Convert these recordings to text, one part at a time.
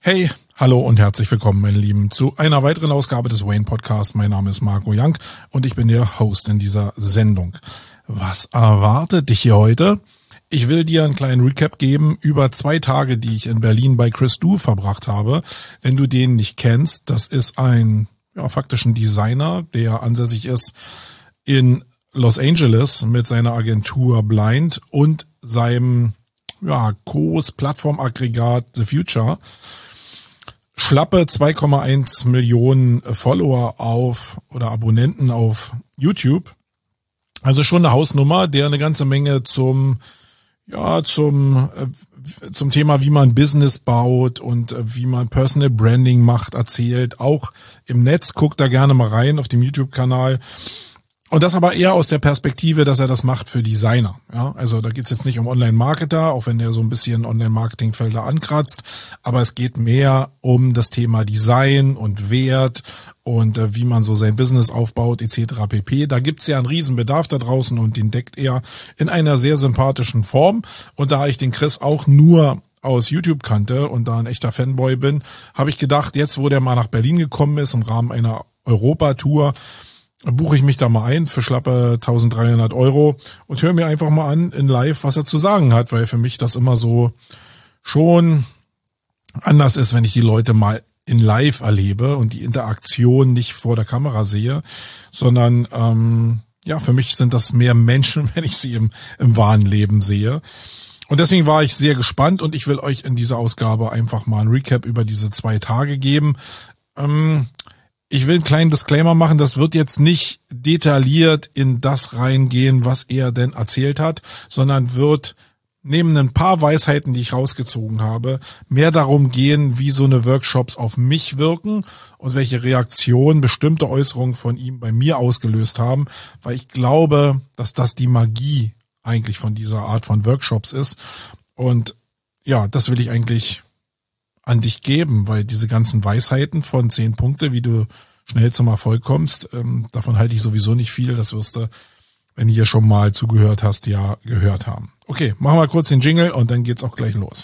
Hey, hallo und herzlich willkommen, meine Lieben, zu einer weiteren Ausgabe des Wayne Podcasts. Mein Name ist Marco Young und ich bin der Host in dieser Sendung. Was erwartet dich hier heute? Ich will dir einen kleinen Recap geben über 2 Tage, die ich in Berlin bei Chris Du verbracht habe. Wenn du den nicht kennst, das ist faktisch ein Designer, der ansässig ist in Los Angeles mit seiner Agentur Blind und seinem Groß-Plattformaggregat The Future. Schlappe 2,1 Millionen Follower oder Abonnenten auf YouTube. Also schon eine Hausnummer, der eine ganze Menge zum Thema, wie man Business baut und wie man Personal Branding macht, erzählt. Auch im Netz, guckt da gerne mal rein auf dem YouTube-Kanal. Und das aber eher aus der Perspektive, dass er das macht für Designer. Ja, also da geht's jetzt nicht um Online-Marketer, auch wenn der so ein bisschen Online-Marketing-Felder ankratzt. Aber es geht mehr um das Thema Design und Wert und wie man so sein Business aufbaut etc. pp. Da gibt's ja einen riesen Bedarf da draußen und den deckt er in einer sehr sympathischen Form. Und da ich den Chris auch nur aus YouTube kannte und da ein echter Fanboy bin, habe ich gedacht, jetzt wo der mal nach Berlin gekommen ist im Rahmen einer Europatour, buche ich mich da mal ein für schlappe 1.300 € und höre mir einfach mal an in live, was er zu sagen hat, weil für mich das immer so schon anders ist, wenn ich die Leute mal in live erlebe und die Interaktion nicht vor der Kamera sehe, sondern für mich sind das mehr Menschen, wenn ich sie im wahren Leben sehe. Und deswegen war ich sehr gespannt und ich will euch in dieser Ausgabe einfach mal ein Recap über diese 2 Tage geben. Ich will einen kleinen Disclaimer machen, das wird jetzt nicht detailliert in das reingehen, was er denn erzählt hat, sondern wird neben ein paar Weisheiten, die ich rausgezogen habe, mehr darum gehen, wie so eine Workshops auf mich wirken und welche Reaktionen bestimmte Äußerungen von ihm bei mir ausgelöst haben, weil ich glaube, dass das die Magie eigentlich von dieser Art von Workshops ist. Und ja, das will ich eigentlich an dich geben, weil diese ganzen Weisheiten von 10 Punkte, wie du schnell zum Erfolg kommst, davon halte ich sowieso nicht viel. Das wirst du, wenn du hier schon mal zugehört hast, ja gehört haben. Okay, machen wir kurz den Jingle und dann geht's auch gleich los.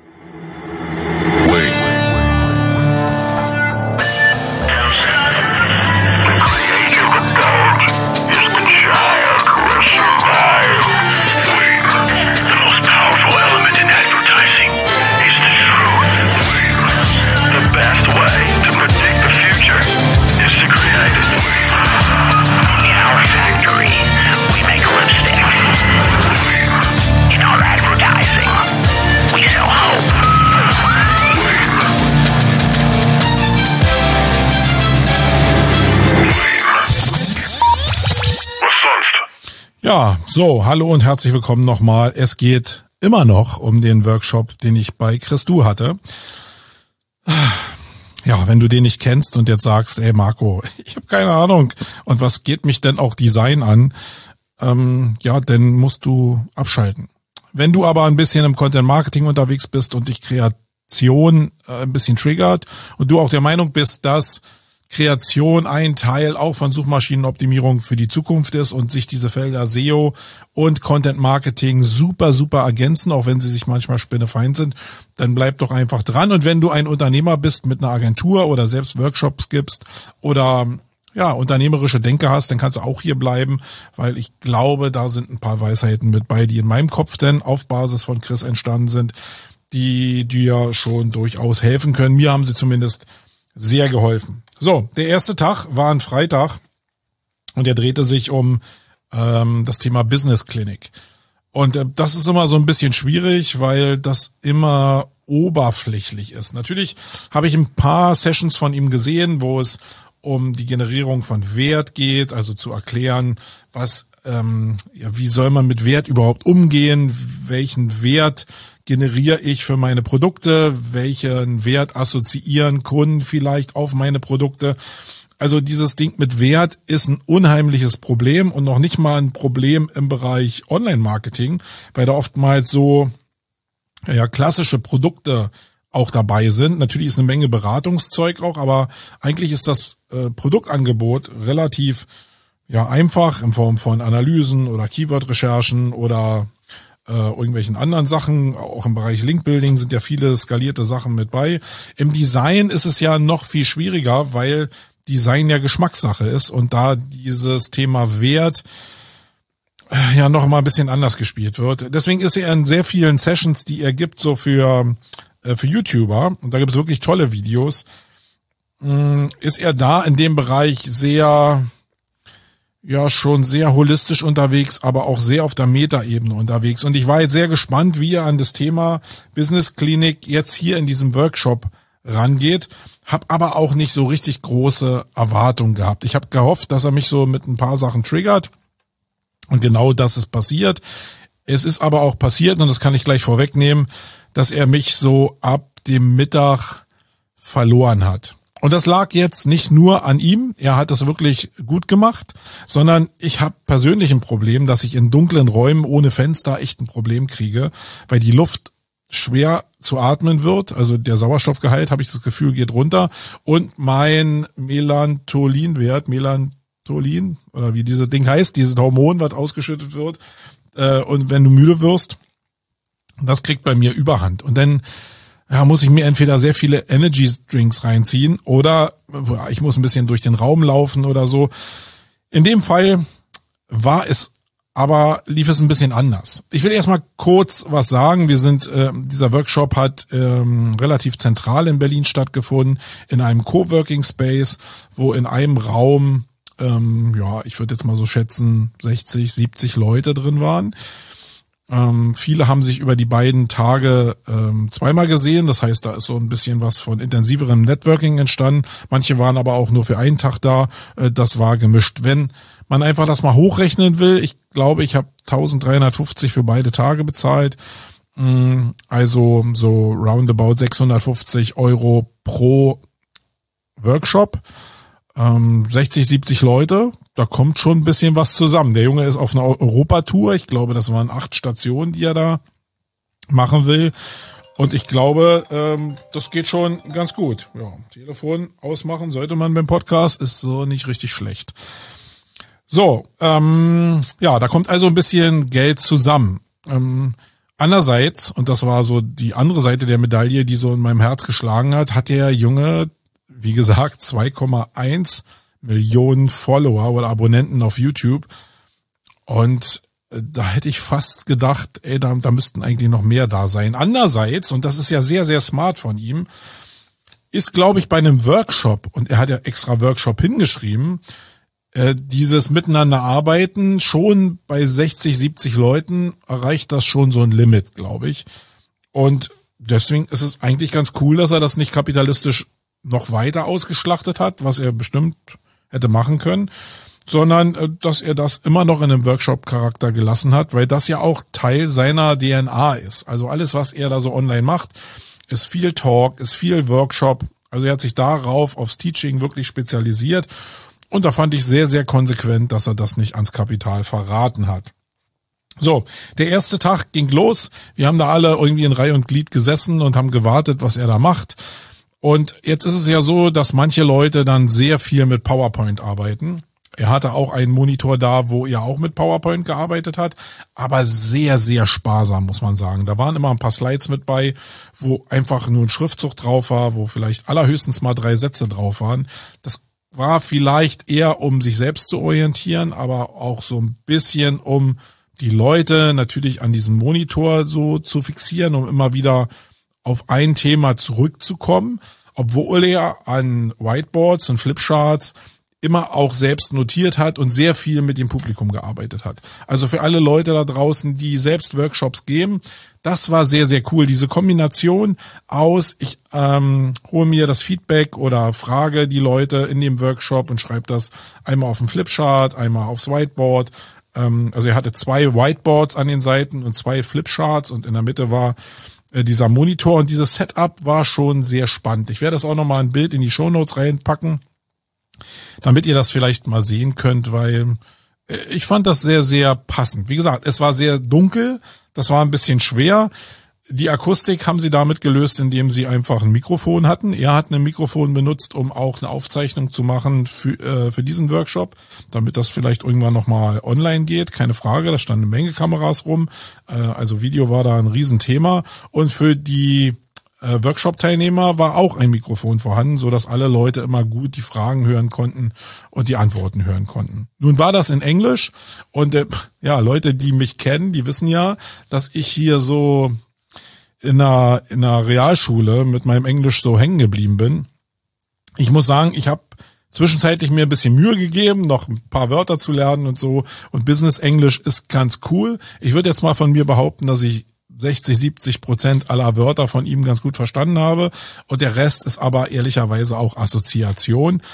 Ja, so, hallo und herzlich willkommen nochmal. Es geht immer noch um den Workshop, den ich bei Chris Du hatte. Ja, wenn du den nicht kennst und jetzt sagst, ey Marco, ich habe keine Ahnung und was geht mich denn auch Design an, dann musst du abschalten. Wenn du aber ein bisschen im Content Marketing unterwegs bist und dich Kreation ein bisschen triggert und du auch der Meinung bist, dass Kreation ein Teil auch von Suchmaschinenoptimierung für die Zukunft ist und sich diese Felder SEO und Content Marketing super ergänzen, auch wenn sie sich manchmal spinnefeind sind, dann bleib doch einfach dran. Und wenn du ein Unternehmer bist mit einer Agentur oder selbst Workshops gibst oder unternehmerische Denke hast, dann kannst du auch hier bleiben, weil ich glaube, da sind ein paar Weisheiten mit bei, die in meinem Kopf denn auf Basis von Chris entstanden sind, die dir schon durchaus helfen können. Mir haben sie zumindest sehr geholfen. So, der erste Tag war ein Freitag und er drehte sich um das Thema Business Clinic. Und das ist immer so ein bisschen schwierig, weil das immer oberflächlich ist. Natürlich habe ich ein paar Sessions von ihm gesehen, wo es um die Generierung von Wert geht, also zu erklären, wie soll man mit Wert überhaupt umgehen, welchen Wert generiere ich für meine Produkte, welchen Wert assoziieren Kunden vielleicht auf meine Produkte. Also dieses Ding mit Wert ist ein unheimliches Problem und noch nicht mal ein Problem im Bereich Online-Marketing, weil da oftmals so klassische Produkte auch dabei sind. Natürlich ist eine Menge Beratungszeug auch, aber eigentlich ist das Produktangebot relativ einfach in Form von Analysen oder Keyword-Recherchen oder irgendwelchen anderen Sachen. Auch im Bereich Link-Building sind ja viele skalierte Sachen mit bei. Im Design ist es ja noch viel schwieriger, weil Design ja Geschmackssache ist und da dieses Thema Wert ja noch mal ein bisschen anders gespielt wird. Deswegen ist er in sehr vielen Sessions, die er gibt, so für YouTuber, und da gibt es wirklich tolle Videos, ist er da in dem Bereich sehr, ja, schon sehr holistisch unterwegs, aber auch sehr auf der Meta-Ebene unterwegs. Und ich war jetzt sehr gespannt, wie er an das Thema Business Klinik jetzt hier in diesem Workshop rangeht, habe aber auch nicht so richtig große Erwartungen gehabt. Ich habe gehofft, dass er mich so mit ein paar Sachen triggert, und genau das ist passiert. Es ist aber auch passiert, und das kann ich gleich vorwegnehmen, dass er mich so ab dem Mittag verloren hat. Und das lag jetzt nicht nur an ihm, er hat es wirklich gut gemacht, sondern ich habe persönlich ein Problem, dass ich in dunklen Räumen ohne Fenster echt ein Problem kriege, weil die Luft schwer zu atmen wird, also der Sauerstoffgehalt, habe ich das Gefühl, geht runter, und mein Melatoninwert, Melatonin, oder wie dieses Ding heißt, dieses Hormon, was ausgeschüttet wird, und wenn du müde wirst, das kriegt bei mir Überhand. Und dann muss ich mir entweder sehr viele Energy Drinks reinziehen oder ich muss ein bisschen durch den Raum laufen oder so. In dem Fall lief es ein bisschen anders. Ich will erstmal kurz was sagen. Dieser Workshop hat relativ zentral in Berlin stattgefunden, in einem Coworking Space, wo in einem Raum, ich würde jetzt mal so schätzen, 60, 70 Leute drin waren. Viele haben sich über die beiden Tage zweimal gesehen. Das heißt, da ist so ein bisschen was von intensiverem Networking entstanden. Manche waren aber auch nur für einen Tag da. Das war gemischt. Wenn man einfach das mal hochrechnen will, ich glaube, ich habe 1.350 für beide Tage bezahlt. Also so roundabout 650 € pro Workshop. 60, 70 Leute, da kommt schon ein bisschen was zusammen. Der Junge ist auf einer Europatour. Ich glaube, das waren 8 Stationen, die er da machen will. Und ich glaube, das geht schon ganz gut. Ja, Telefon ausmachen sollte man beim Podcast, ist so nicht richtig schlecht. So, da kommt also ein bisschen Geld zusammen. Andererseits, und das war so die andere Seite der Medaille, die so in meinem Herz geschlagen hat der Junge, wie gesagt, 2,1 Millionen Follower oder Abonnenten auf YouTube. Und da hätte ich fast gedacht, da müssten eigentlich noch mehr da sein. Andererseits, und das ist ja sehr, sehr smart von ihm, ist, glaube ich, bei einem Workshop, und er hat ja extra Workshop hingeschrieben, dieses Miteinander arbeiten, schon bei 60, 70 Leuten erreicht das schon so ein Limit, glaube ich. Und deswegen ist es eigentlich ganz cool, dass er das nicht kapitalistisch noch weiter ausgeschlachtet hat, was er bestimmt hätte machen können, sondern dass er das immer noch in einem Workshop-Charakter gelassen hat, weil das ja auch Teil seiner DNA ist. Also alles, was er da so online macht, ist viel Talk, ist viel Workshop. Also er hat sich darauf, aufs Teaching wirklich spezialisiert, und da fand ich sehr, sehr konsequent, dass er das nicht ans Kapital verraten hat. So, der erste Tag ging los. Wir haben da alle irgendwie in Reihe und Glied gesessen und haben gewartet, was er da macht. Und jetzt ist es ja so, dass manche Leute dann sehr viel mit PowerPoint arbeiten. Er hatte auch einen Monitor da, wo er auch mit PowerPoint gearbeitet hat, aber sehr, sehr sparsam, muss man sagen. Da waren immer ein paar Slides mit bei, wo einfach nur ein Schriftzug drauf war, wo vielleicht allerhöchstens mal 3 Sätze drauf waren. Das war vielleicht eher, um sich selbst zu orientieren, aber auch so ein bisschen, um die Leute natürlich an diesem Monitor so zu fixieren, um immer wieder auf ein Thema zurückzukommen, obwohl er an Whiteboards und Flipcharts immer auch selbst notiert hat und sehr viel mit dem Publikum gearbeitet hat. Also für alle Leute da draußen, die selbst Workshops geben, das war sehr, sehr cool. Diese Kombination aus, ich hole mir das Feedback oder frage die Leute in dem Workshop und schreibe das einmal auf den Flipchart, einmal aufs Whiteboard. Also er hatte 2 Whiteboards an den Seiten und 2 Flipcharts, und in der Mitte war dieser Monitor, und dieses Setup war schon sehr spannend. Ich werde das auch nochmal ein Bild in die Shownotes reinpacken, damit ihr das vielleicht mal sehen könnt, weil ich fand das sehr, sehr passend. Wie gesagt, es war sehr dunkel, das war ein bisschen schwer. die Akustik haben sie damit gelöst, indem sie einfach ein Mikrofon hatten. Er hat ein Mikrofon benutzt, um auch eine Aufzeichnung zu machen für diesen Workshop, damit das vielleicht irgendwann nochmal online geht. Keine Frage, da standen eine Menge Kameras rum. Also Video war da ein Riesenthema. Und für die Workshop-Teilnehmer war auch ein Mikrofon vorhanden, so dass alle Leute immer gut die Fragen hören konnten und die Antworten hören konnten. Nun war das in Englisch und ja, Leute, die mich kennen, die wissen ja, dass ich hier so in einer Realschule mit meinem Englisch so hängen geblieben bin. Ich muss sagen, ich habe zwischenzeitlich mir ein bisschen Mühe gegeben, noch ein paar Wörter zu lernen und so. Und Business Englisch ist ganz cool. Ich würde jetzt mal von mir behaupten, dass ich 60-70% aller Wörter von ihm ganz gut verstanden habe. Und der Rest ist aber ehrlicherweise auch Assoziation.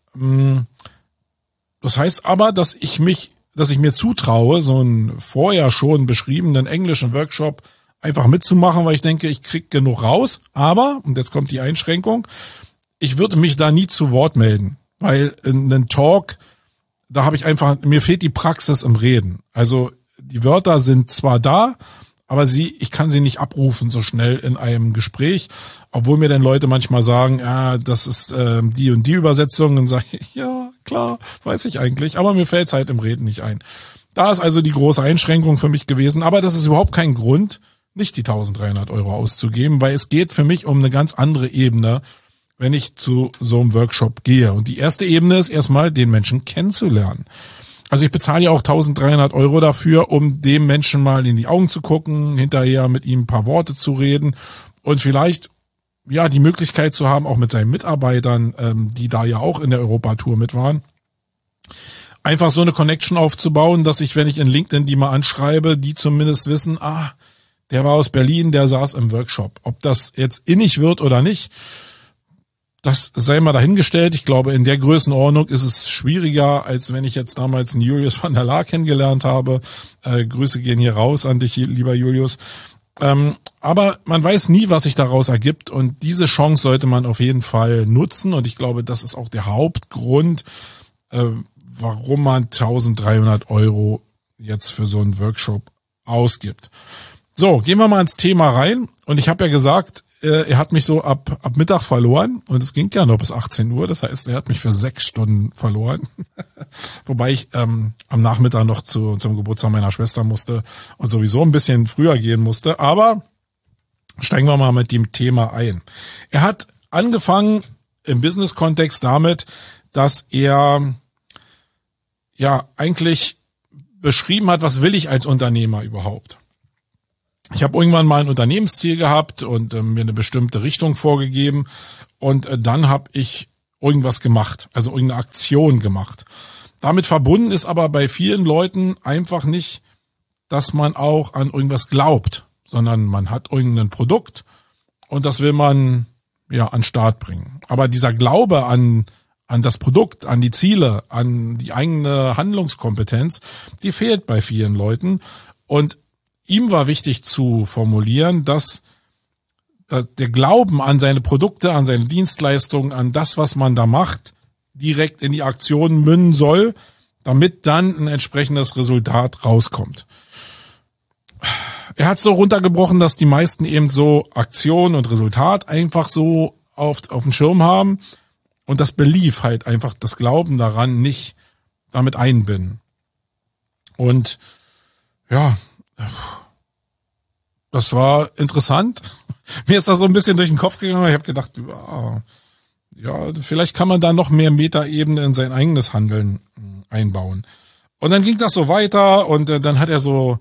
Das heißt aber, dass ich mir zutraue, so einen vorher schon beschriebenen englischen Workshop einfach mitzumachen, weil ich denke, ich krieg genug raus. Aber, und jetzt kommt die Einschränkung, ich würde mich da nie zu Wort melden. Weil in einem Talk, da habe ich einfach, mir fehlt die Praxis im Reden. Also die Wörter sind zwar da, aber ich kann sie nicht abrufen so schnell in einem Gespräch, obwohl mir dann Leute manchmal sagen, ja, das ist die und die Übersetzung, und sage ich, ja, klar, weiß ich eigentlich, aber mir fällt's halt im Reden nicht ein. Da ist also die große Einschränkung für mich gewesen, aber das ist überhaupt kein Grund, nicht die 1.300 € auszugeben, weil es geht für mich um eine ganz andere Ebene, wenn ich zu so einem Workshop gehe. Und die erste Ebene ist erstmal, den Menschen kennenzulernen. Also ich bezahle ja auch 1.300 € dafür, um dem Menschen mal in die Augen zu gucken, hinterher mit ihm ein paar Worte zu reden und vielleicht ja die Möglichkeit zu haben, auch mit seinen Mitarbeitern, die da ja auch in der Europatour mit waren, einfach so eine Connection aufzubauen, dass ich, wenn ich in LinkedIn die mal anschreibe, die zumindest wissen, der war aus Berlin, der saß im Workshop. Ob das jetzt innig wird oder nicht, das sei mal dahingestellt. Ich glaube, in der Größenordnung ist es schwieriger, als wenn ich jetzt damals einen Julius van der Laar kennengelernt habe. Grüße gehen hier raus an dich, lieber Julius. Aber man weiß nie, was sich daraus ergibt. Und diese Chance sollte man auf jeden Fall nutzen. Und ich glaube, das ist auch der Hauptgrund, warum man 1.300 € jetzt für so einen Workshop ausgibt. So, gehen wir mal ins Thema rein. Und ich habe ja gesagt, er hat mich so ab Mittag verloren und es ging ja noch bis 18 Uhr. Das heißt, er hat mich für 6 Stunden verloren. Wobei ich am Nachmittag noch zum Geburtstag meiner Schwester musste und sowieso ein bisschen früher gehen musste. Aber steigen wir mal mit dem Thema ein. Er hat angefangen im Business-Kontext damit, dass er ja eigentlich beschrieben hat, was will ich als Unternehmer überhaupt. Ich habe irgendwann mal ein Unternehmensziel gehabt und mir eine bestimmte Richtung vorgegeben und dann habe ich irgendwas gemacht, also irgendeine Aktion gemacht. Damit verbunden ist aber bei vielen Leuten einfach nicht, dass man auch an irgendwas glaubt, sondern man hat irgendein Produkt und das will man ja an den Start bringen. Aber dieser Glaube an das Produkt, an die Ziele, an die eigene Handlungskompetenz, die fehlt bei vielen Leuten. Und ihm war wichtig zu formulieren, dass der Glauben an seine Produkte, an seine Dienstleistungen, an das, was man da macht, direkt in die Aktion münden soll, damit dann ein entsprechendes Resultat rauskommt. Er hat so runtergebrochen, dass die meisten eben so Aktion und Resultat einfach so auf dem Schirm haben und das Belief halt einfach, das Glauben daran nicht damit einbinden. Und ja, das war interessant. Mir ist das so ein bisschen durch den Kopf gegangen. Ich habe gedacht, ja, vielleicht kann man da noch mehr Metaebene in sein eigenes Handeln einbauen. Und dann ging das so weiter und dann hat er so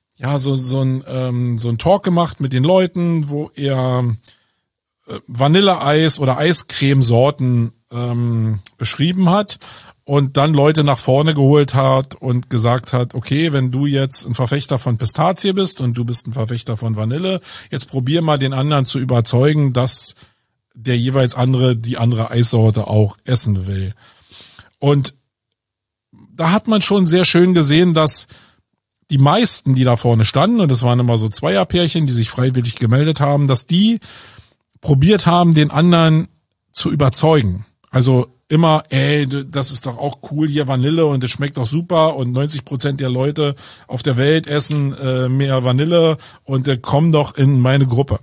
ein Talk gemacht mit den Leuten, wo er Vanilleeis oder Eiscremesorten beschrieben hat und dann Leute nach vorne geholt hat und gesagt hat, okay, wenn du jetzt ein Verfechter von Pistazie bist und du bist ein Verfechter von Vanille, jetzt probier mal den anderen zu überzeugen, dass der jeweils andere die andere Eissorte auch essen will. Und da hat man schon sehr schön gesehen, dass die meisten, die da vorne standen, und es waren immer so Zweierpärchen, die sich freiwillig gemeldet haben, dass die probiert haben, den anderen zu überzeugen. Also immer, das ist doch auch cool hier Vanille und es schmeckt doch super und 90% der Leute auf der Welt essen mehr Vanille und kommen doch in meine Gruppe.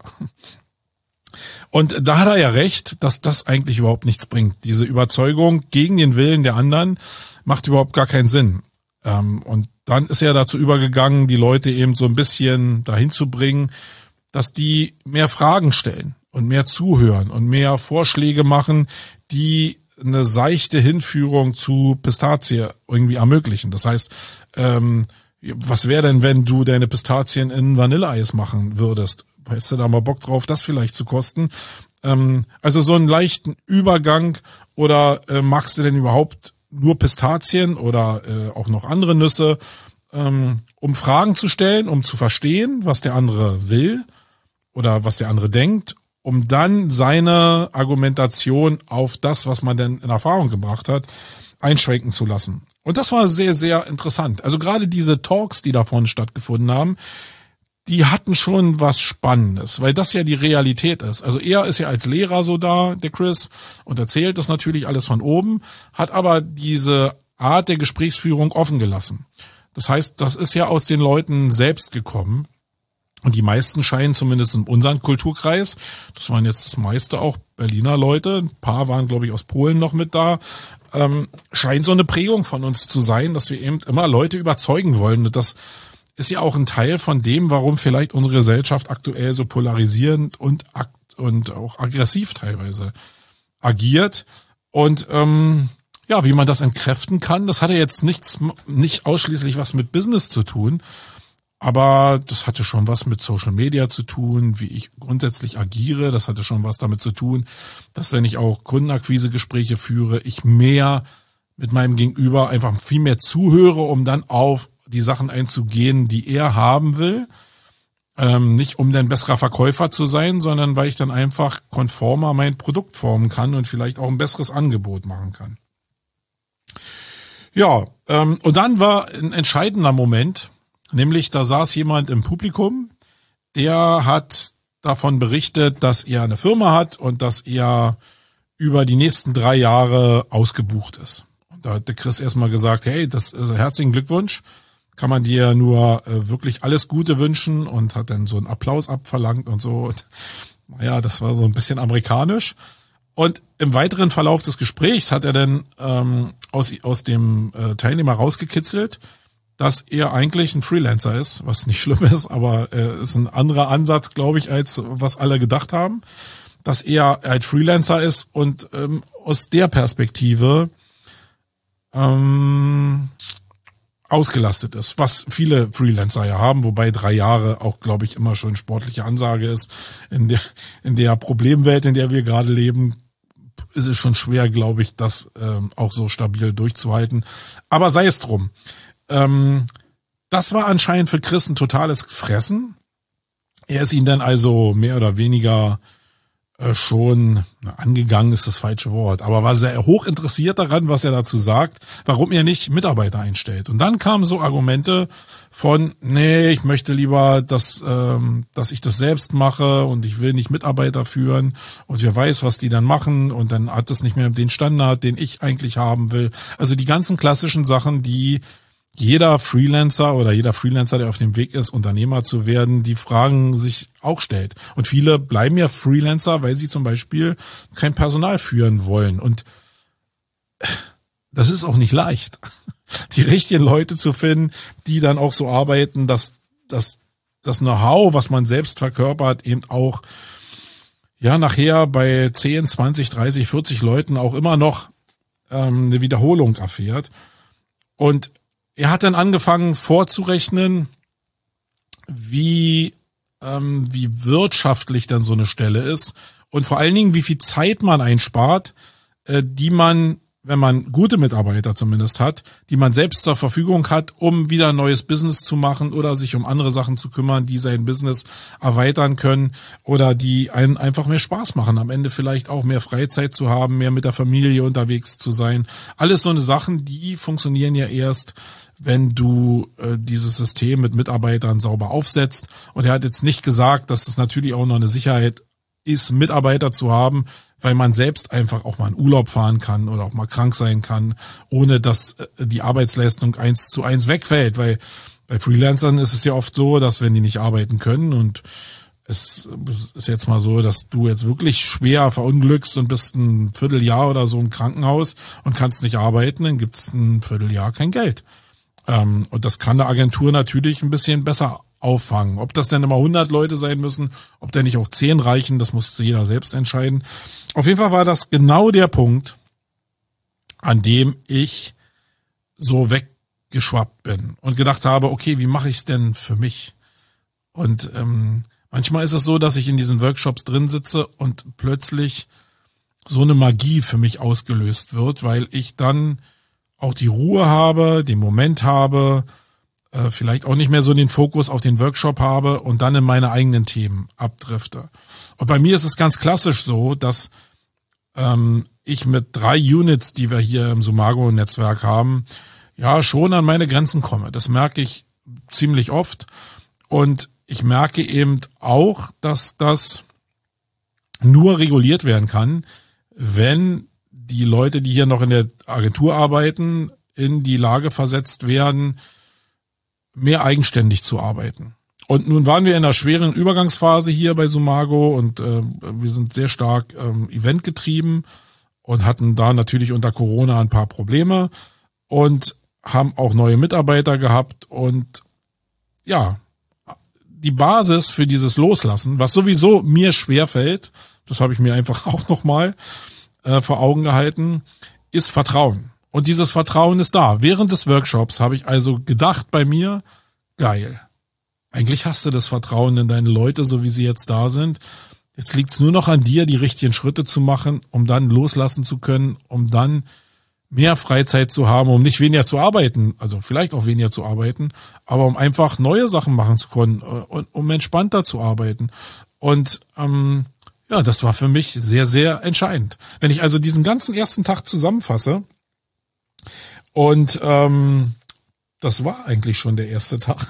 Und da hat er ja recht, dass das eigentlich überhaupt nichts bringt. Diese Überzeugung gegen den Willen der anderen macht überhaupt gar keinen Sinn. Und dann ist er dazu übergegangen, die Leute eben so ein bisschen dahin zu bringen, dass die mehr Fragen stellen und mehr zuhören und mehr Vorschläge machen, die eine seichte Hinführung zu Pistazie irgendwie ermöglichen. Das heißt, was wäre denn, wenn du deine Pistazien in Vanilleeis machen würdest? Hättest du da mal Bock drauf, das vielleicht zu kosten? Also so einen leichten Übergang oder magst du denn überhaupt nur Pistazien oder auch noch andere Nüsse, um Fragen zu stellen, um zu verstehen, was der andere will oder was der andere denkt, um dann seine Argumentation auf das, was man denn in Erfahrung gebracht hat, einschränken zu lassen. Und das war sehr, sehr interessant. Also gerade diese Talks, die davon stattgefunden haben, die hatten schon was Spannendes, weil das ja die Realität ist. Also er ist ja als Lehrer so da, der Chris, und erzählt das natürlich alles von oben, hat aber diese Art der Gesprächsführung offen gelassen. Das heißt, das ist ja aus den Leuten selbst gekommen. Und die meisten scheinen zumindest in unserem Kulturkreis, das waren jetzt das meiste auch Berliner Leute, ein paar waren, glaube ich, aus Polen noch mit da, scheint so eine Prägung von uns zu sein, dass wir eben immer Leute überzeugen wollen. Und das ist ja auch ein Teil von dem, warum vielleicht unsere Gesellschaft aktuell so polarisierend und auch aggressiv teilweise agiert. Und wie man das entkräften kann, das hatte jetzt nicht ausschließlich was mit Business zu tun, aber das hatte schon was mit Social Media zu tun, wie ich grundsätzlich agiere. Das hatte schon was damit zu tun, dass wenn ich auch Kundenakquisegespräche führe, ich mehr mit meinem Gegenüber einfach viel mehr zuhöre, um dann auf die Sachen einzugehen, die er haben will. Nicht um dann besserer Verkäufer zu sein, sondern weil ich dann einfach konformer mein Produkt formen kann und vielleicht auch ein besseres Angebot machen kann. Ja, und dann war ein entscheidender Moment, nämlich da saß jemand im Publikum, der hat davon berichtet, dass er eine Firma hat und dass er über die nächsten 3 Jahre ausgebucht ist. Und da hat der Chris erstmal gesagt, hey, das ist herzlichen Glückwunsch, kann man dir nur wirklich alles Gute wünschen, und hat dann so einen Applaus abverlangt und so. Und, naja, das war so ein bisschen amerikanisch. Und im weiteren Verlauf des Gesprächs hat er dann aus dem Teilnehmer rausgekitzelt, dass er eigentlich ein Freelancer ist, was nicht schlimm ist, aber ist ein anderer Ansatz, glaube ich, als was alle gedacht haben, dass er halt Freelancer ist und aus der Perspektive ausgelastet ist, was viele Freelancer ja haben, wobei 3 Jahre auch, glaube ich, immer schon sportliche Ansage ist. In der Problemwelt, in der wir gerade leben, ist es schon schwer, glaube ich, das auch so stabil durchzuhalten. Aber sei es drum. Das war anscheinend für Chris ein totales Fressen. Er ist ihn dann also mehr oder weniger schon angegangen, ist das falsche Wort, aber war sehr hoch interessiert daran, was er dazu sagt, warum er nicht Mitarbeiter einstellt. Und dann kamen so Argumente von, nee, ich möchte lieber, dass ich das selbst mache und ich will nicht Mitarbeiter führen und wer weiß, was die dann machen, und dann hat das nicht mehr den Standard, den ich eigentlich haben will. Also die ganzen klassischen Sachen, die jeder Freelancer, der auf dem Weg ist, Unternehmer zu werden, die Fragen sich auch stellt. Und viele bleiben ja Freelancer, weil sie zum Beispiel kein Personal führen wollen. Und das ist auch nicht leicht, die richtigen Leute zu finden, die dann auch so arbeiten, dass das Know-how, was man selbst verkörpert, eben auch nachher bei 10, 20, 30, 40 Leuten auch immer noch eine Wiederholung erfährt. Und er hat dann angefangen vorzurechnen, wie wirtschaftlich dann so eine Stelle ist und vor allen Dingen, wie viel Zeit man einspart, die man, wenn man gute Mitarbeiter zumindest hat, die man selbst zur Verfügung hat, um wieder ein neues Business zu machen oder sich um andere Sachen zu kümmern, die sein Business erweitern können oder die einen einfach mehr Spaß machen. Am Ende vielleicht auch mehr Freizeit zu haben, mehr mit der Familie unterwegs zu sein. Alles so eine Sachen, die funktionieren ja erst, wenn du dieses System mit Mitarbeitern sauber aufsetzt. Und er hat jetzt nicht gesagt, dass das natürlich auch noch eine Sicherheit ist, Mitarbeiter zu haben, weil man selbst einfach auch mal in Urlaub fahren kann oder auch mal krank sein kann, ohne dass die Arbeitsleistung 1:1 wegfällt, weil bei Freelancern ist es ja oft so, dass wenn die nicht arbeiten können und es ist jetzt mal so, dass du jetzt wirklich schwer verunglückst und bist ein Vierteljahr oder so im Krankenhaus und kannst nicht arbeiten, dann gibt's ein Vierteljahr kein Geld. Und das kann eine Agentur natürlich ein bisschen besser auffangen. Ob das denn immer 100 Leute sein müssen, ob da nicht auch 10 reichen, das muss jeder selbst entscheiden. Auf jeden Fall war das genau der Punkt, an dem ich so weggeschwappt bin und gedacht habe, okay, wie mache ich es denn für mich? Und manchmal ist es so, dass ich in diesen Workshops drin sitze und plötzlich so eine Magie für mich ausgelöst wird, weil ich dann auch die Ruhe habe, den Moment habe, vielleicht auch nicht mehr so den Fokus auf den Workshop habe und dann in meine eigenen Themen abdrifte. Und bei mir ist es ganz klassisch so, dass ich mit 3 Units, die wir hier im Sumago-Netzwerk haben, ja schon an meine Grenzen komme. Das merke ich ziemlich oft. Und ich merke eben auch, dass das nur reguliert werden kann, wenn die Leute, die hier noch in der Agentur arbeiten, in die Lage versetzt werden, mehr eigenständig zu arbeiten. Und nun waren wir in einer schweren Übergangsphase hier bei Sumago und wir sind sehr stark eventgetrieben und hatten da natürlich unter Corona ein paar Probleme und haben auch neue Mitarbeiter gehabt und ja, die Basis für dieses Loslassen, was sowieso mir schwerfällt, das habe ich mir einfach auch nochmal vor Augen gehalten, ist Vertrauen. Und dieses Vertrauen ist da. Während des Workshops habe ich also gedacht bei mir, geil, eigentlich hast du das Vertrauen in deine Leute, so wie sie jetzt da sind. Jetzt liegt es nur noch an dir, die richtigen Schritte zu machen, um dann loslassen zu können, um dann mehr Freizeit zu haben, um nicht weniger zu arbeiten, also vielleicht auch weniger zu arbeiten, aber um einfach neue Sachen machen zu können und um entspannter zu arbeiten. Und ja, das war für mich sehr, sehr entscheidend. Wenn ich also diesen ganzen ersten Tag zusammenfasse und das war eigentlich schon der erste Tag,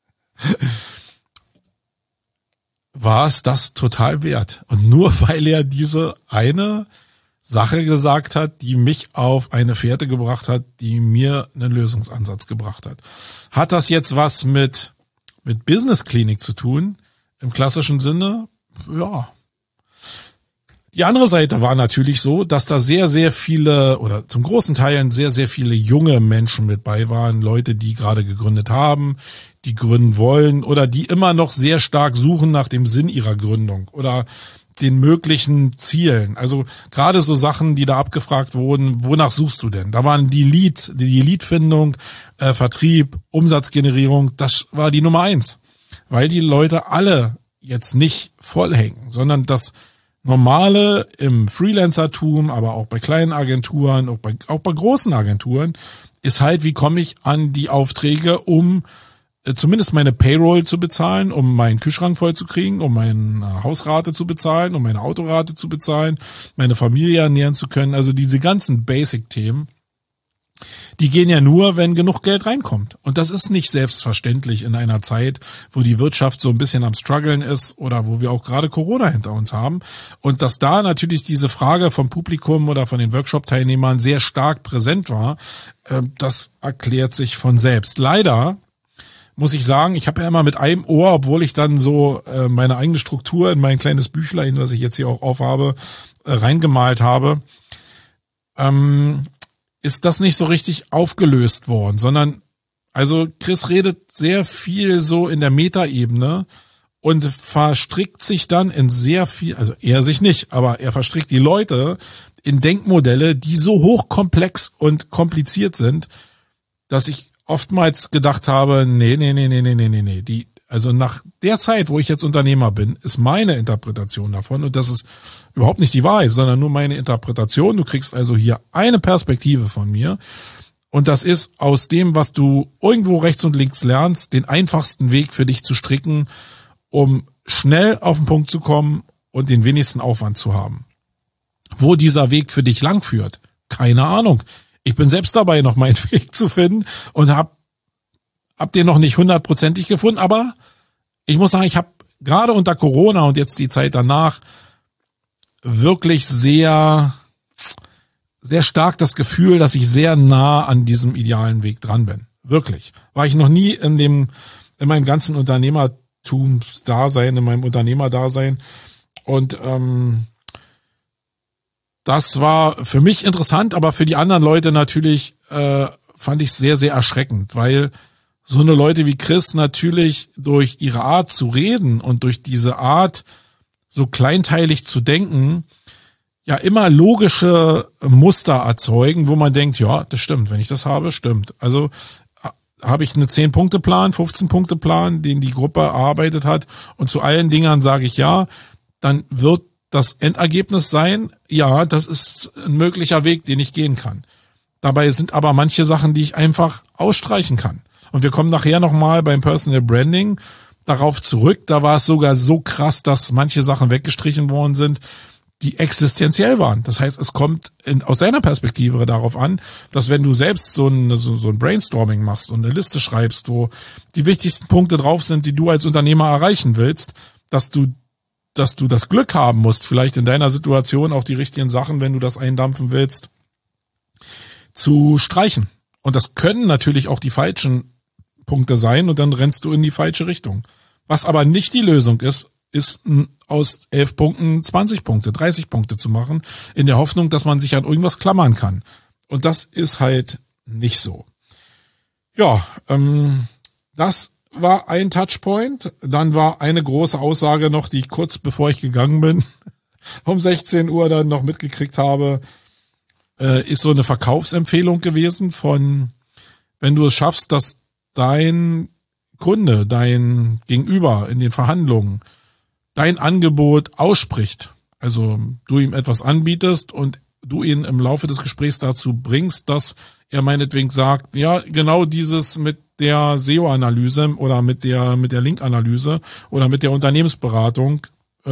war es das total wert. Und nur weil er diese eine Sache gesagt hat, die mich auf eine Fährte gebracht hat, die mir einen Lösungsansatz gebracht hat. Hat das jetzt was mit Business-Klinik zu tun? Im klassischen Sinne? Ja. Die andere Seite war natürlich so, dass da sehr, sehr viele oder zum großen Teil sehr, sehr viele junge Menschen mit bei waren. Leute, die gerade gegründet haben, die gründen wollen oder die immer noch sehr stark suchen nach dem Sinn ihrer Gründung oder den möglichen Zielen. Also gerade so Sachen, die da abgefragt wurden, wonach suchst du denn? Da waren die Leadfindung, Vertrieb, Umsatzgenerierung, das war die Nummer 1. Weil die Leute alle jetzt nicht vollhängen, sondern das Normale im Freelancertum, aber auch bei kleinen Agenturen, auch bei großen Agenturen, ist halt, wie komme ich an die Aufträge, um zumindest meine Payroll zu bezahlen, um meinen Kühlschrank voll zu kriegen, um meine Hausrate zu bezahlen, um meine Autorate zu bezahlen, meine Familie ernähren zu können. Also diese ganzen Basic-Themen, die gehen ja nur, wenn genug Geld reinkommt. Und das ist nicht selbstverständlich in einer Zeit, wo die Wirtschaft so ein bisschen am Struggeln ist oder wo wir auch gerade Corona hinter uns haben. Und dass da natürlich diese Frage vom Publikum oder von den Workshop-Teilnehmern sehr stark präsent war, das erklärt sich von selbst. Leider muss ich sagen, ich habe ja immer mit einem Ohr, obwohl ich dann so meine eigene Struktur in mein kleines Büchlein, was ich jetzt hier auch aufhabe, reingemalt habe, ist das nicht so richtig aufgelöst worden, sondern also Chris redet sehr viel so in der Metaebene und verstrickt sich dann in sehr viel, also er sich nicht, aber er verstrickt die Leute in Denkmodelle, die so hochkomplex und kompliziert sind, dass ich oftmals gedacht habe, nee. Also nach der Zeit, wo ich jetzt Unternehmer bin, ist meine Interpretation davon, und das ist überhaupt nicht die Wahrheit, sondern nur meine Interpretation. Du kriegst also hier eine Perspektive von mir, und das ist aus dem, was du irgendwo rechts und links lernst, den einfachsten Weg für dich zu stricken, um schnell auf den Punkt zu kommen und den wenigsten Aufwand zu haben. Wo dieser Weg für dich lang führt, keine Ahnung. Ich bin selbst dabei, noch meinen Weg zu finden und hab den noch nicht 100%ig gefunden, aber ich muss sagen, ich habe gerade unter Corona und jetzt die Zeit danach wirklich sehr, sehr stark das Gefühl, dass ich sehr nah an diesem idealen Weg dran bin. Wirklich. War ich noch nie in meinem ganzen Unternehmertumsdasein, in meinem Unternehmerdasein. Und das war für mich interessant, aber für die anderen Leute natürlich fand ich sehr, sehr erschreckend, weil so eine Leute wie Chris natürlich durch ihre Art zu reden und durch diese Art so kleinteilig zu denken, ja immer logische Muster erzeugen, wo man denkt, ja, das stimmt, wenn ich das habe, stimmt. Also habe ich einen 10-Punkte-Plan, 15-Punkte-Plan, den die Gruppe erarbeitet hat und zu allen Dingern sage ich ja, dann wird das Endergebnis sein, ja, das ist ein möglicher Weg, den ich gehen kann. Dabei sind aber manche Sachen, die ich einfach ausstreichen kann. Und wir kommen nachher nochmal beim Personal Branding darauf zurück. Da war es sogar so krass, dass manche Sachen weggestrichen worden sind, die existenziell waren. Das heißt, es kommt aus deiner Perspektive darauf an, dass wenn du selbst so ein Brainstorming machst und eine Liste schreibst, wo die wichtigsten Punkte drauf sind, die du als Unternehmer erreichen willst, dass du das Glück haben musst, vielleicht in deiner Situation auch die richtigen Sachen, wenn du das eindampfen willst, zu streichen. Und das können natürlich auch die falschen Punkte sein und dann rennst du in die falsche Richtung. Was aber nicht die Lösung ist aus 11 Punkten 20 Punkte, 30 Punkte zu machen, in der Hoffnung, dass man sich an irgendwas klammern kann. Und das ist halt nicht so. Ja, das war ein Touchpoint. Dann war eine große Aussage noch, die ich kurz bevor ich gegangen bin, um 16 Uhr dann noch mitgekriegt habe, ist so eine Verkaufsempfehlung gewesen von, wenn du es schaffst, dass dein Kunde, dein Gegenüber in den Verhandlungen dein Angebot ausspricht, also du ihm etwas anbietest und du ihn im Laufe des Gesprächs dazu bringst, dass er meinetwegen sagt, ja, genau dieses mit der SEO-Analyse oder mit der Link-Analyse oder mit der Unternehmensberatung,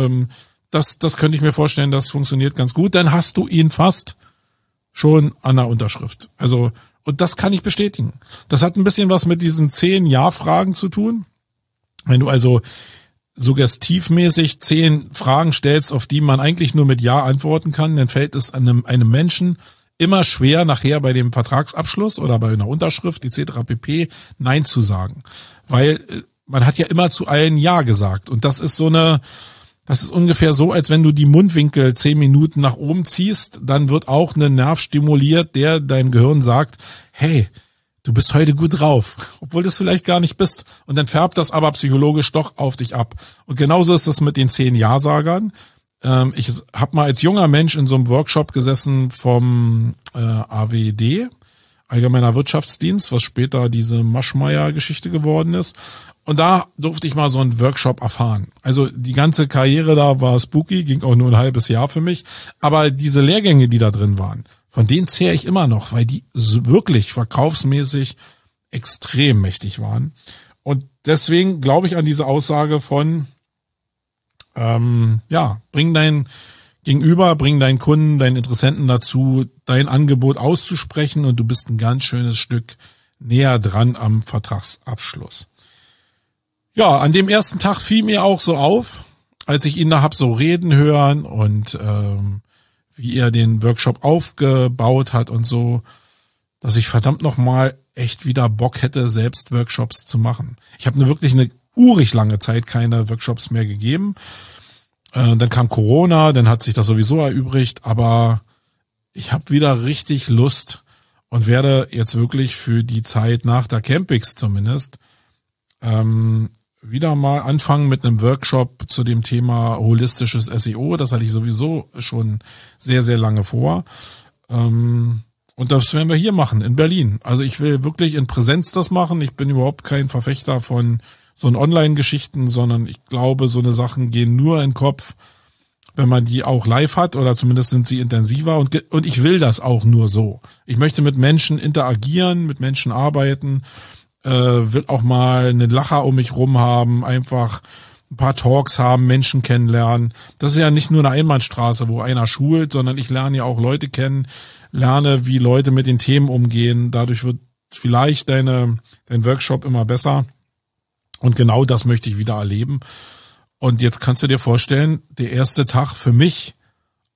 das könnte ich mir vorstellen, das funktioniert ganz gut, dann hast du ihn fast schon an der Unterschrift. Also, und das kann ich bestätigen. Das hat ein bisschen was mit diesen 10 Ja-Fragen zu tun. Wenn du also suggestivmäßig 10 Fragen stellst, auf die man eigentlich nur mit Ja antworten kann, dann fällt es einem Menschen immer schwer, nachher bei dem Vertragsabschluss oder bei einer Unterschrift etc. pp. Nein zu sagen. Weil man hat ja immer zu allen Ja gesagt. Und das ist ungefähr so, als wenn du die Mundwinkel 10 Minuten nach oben ziehst, dann wird auch ein Nerv stimuliert, der deinem Gehirn sagt, hey, du bist heute gut drauf, obwohl du es vielleicht gar nicht bist. Und dann färbt das aber psychologisch doch auf dich ab. Und genauso ist das mit den 10 Ja-Sagern. Ich habe mal als junger Mensch in so einem Workshop gesessen vom AWD, Allgemeiner Wirtschaftsdienst, was später diese Maschmeyer-Geschichte geworden ist. Und da durfte ich mal so einen Workshop erfahren. Also die ganze Karriere da war spooky, ging auch nur ein halbes Jahr für mich. Aber diese Lehrgänge, die da drin waren, von denen zehre ich immer noch, weil die wirklich verkaufsmäßig extrem mächtig waren. Und deswegen glaube ich an diese Aussage von, bring dein Gegenüber, bring deinen Kunden, deinen Interessenten dazu, dein Angebot auszusprechen und du bist ein ganz schönes Stück näher dran am Vertragsabschluss. Ja, an dem ersten Tag fiel mir auch so auf, als ich ihn da hab so reden hören und wie er den Workshop aufgebaut hat und so, dass ich verdammt nochmal echt wieder Bock hätte, selbst Workshops zu machen. Ich habe wirklich eine urig lange Zeit keine Workshops mehr gegeben. Dann kam Corona, dann hat sich das sowieso erübrigt, aber ich habe wieder richtig Lust und werde jetzt wirklich für die Zeit nach der Campix zumindest wieder mal anfangen mit einem Workshop zu dem Thema holistisches SEO. Das hatte ich sowieso schon sehr, sehr lange vor. Und das werden wir hier machen, in Berlin. Also ich will wirklich in Präsenz das machen. Ich bin überhaupt kein Verfechter von so Online-Geschichten, sondern ich glaube, so eine Sachen gehen nur in den Kopf, wenn man die auch live hat oder zumindest sind sie intensiver und ich will das auch nur so. Ich möchte mit Menschen interagieren, mit Menschen arbeiten, will auch mal einen Lacher um mich rum haben, einfach ein paar Talks haben, Menschen kennenlernen. Das ist ja nicht nur eine Einbahnstraße, wo einer schult, sondern ich lerne ja auch Leute kennen, lerne, wie Leute mit den Themen umgehen. Dadurch wird vielleicht dein Workshop immer besser. Und genau das möchte ich wieder erleben. Und jetzt kannst du dir vorstellen, der erste Tag für mich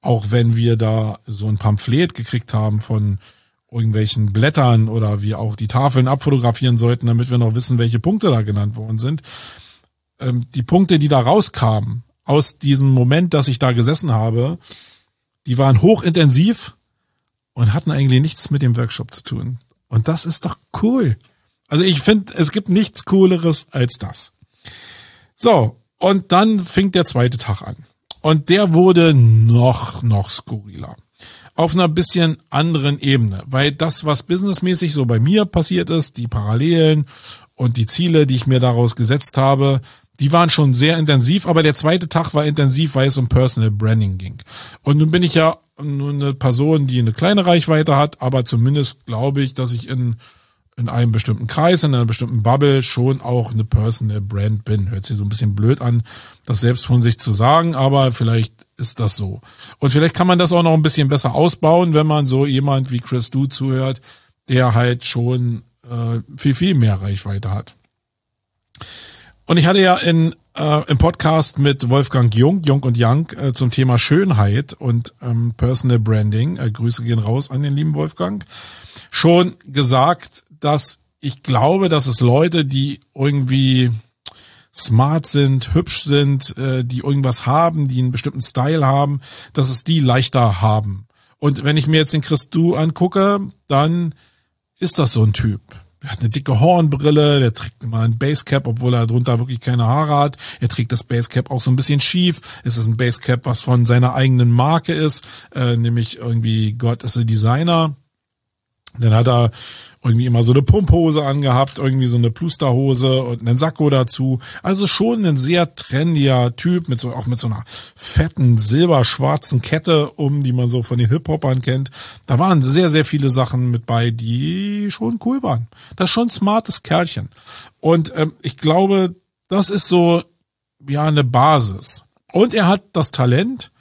Auch wenn wir da so ein Pamphlet gekriegt haben von irgendwelchen Blättern oder wir auch die Tafeln abfotografieren sollten, damit wir noch wissen, welche Punkte da genannt worden sind. Die Punkte, die da rauskamen aus diesem Moment, dass ich da gesessen habe, die waren hochintensiv und hatten eigentlich nichts mit dem Workshop zu tun. Und das ist doch cool. Also ich finde, es gibt nichts Cooleres als das. So, und dann fing der zweite Tag an. Und der wurde noch skurriler. Auf einer bisschen anderen Ebene. Weil das, was businessmäßig so bei mir passiert ist, die Parallelen und die Ziele, die ich mir daraus gesetzt habe, die waren schon sehr intensiv. Aber der zweite Tag war intensiv, weil es um Personal Branding ging. Und nun bin ich ja nur eine Person, die eine kleine Reichweite hat, aber zumindest glaube ich, dass ich in einem bestimmten Kreis, in einer bestimmten Bubble schon auch eine Personal Brand bin. Hört sich so ein bisschen blöd an, das selbst von sich zu sagen, aber vielleicht ist das so. Und vielleicht kann man das auch noch ein bisschen besser ausbauen, wenn man so jemand wie Chris Du zuhört, der halt schon viel mehr Reichweite hat. Und ich hatte ja im Podcast mit Wolfgang Jung und Young zum Thema Schönheit und Personal Branding, Grüße gehen raus an den lieben Wolfgang, schon gesagt, dass ich glaube, dass es Leute, die irgendwie smart sind, hübsch sind, die irgendwas haben, die einen bestimmten Style haben, dass es die leichter haben. Und wenn ich mir jetzt den Chris Du angucke, dann ist das so ein Typ. Er hat eine dicke Hornbrille, der trägt immer ein Basecap, obwohl er drunter wirklich keine Haare hat. Er trägt das Basecap auch so ein bisschen schief. Es ist ein Basecap, was von seiner eigenen Marke ist, nämlich irgendwie God is a Designer. Dann hat er irgendwie immer so eine Pumphose angehabt, irgendwie so eine Plusterhose und einen Sakko dazu. Also schon ein sehr trendier Typ auch mit so einer fetten silberschwarzen Kette die man so von den Hip-Hopern kennt. Da waren sehr, sehr viele Sachen mit bei, die schon cool waren. Das ist schon ein smartes Kerlchen. Und ich glaube, das ist so ja eine Basis. Und er hat das Talent,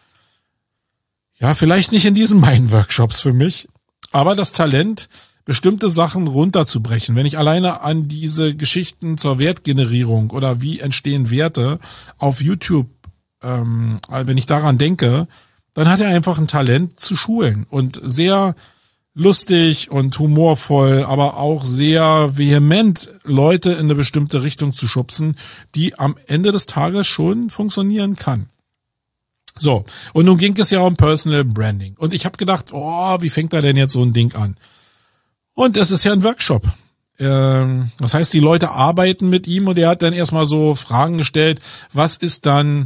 ja vielleicht nicht in diesen meinen Workshops für mich, aber das Talent, bestimmte Sachen runterzubrechen. Wenn ich alleine an diese Geschichten zur Wertgenerierung oder wie entstehen Werte auf YouTube, wenn ich daran denke, dann hat er einfach ein Talent zu schulen und sehr lustig und humorvoll, aber auch sehr vehement Leute in eine bestimmte Richtung zu schubsen, die am Ende des Tages schon funktionieren kann. So, und nun ging es ja um Personal Branding. Und ich habe gedacht, wie fängt er denn jetzt so ein Ding an? Und es ist ja ein Workshop. Das heißt, die Leute arbeiten mit ihm und er hat dann erstmal so Fragen gestellt, was ist dann,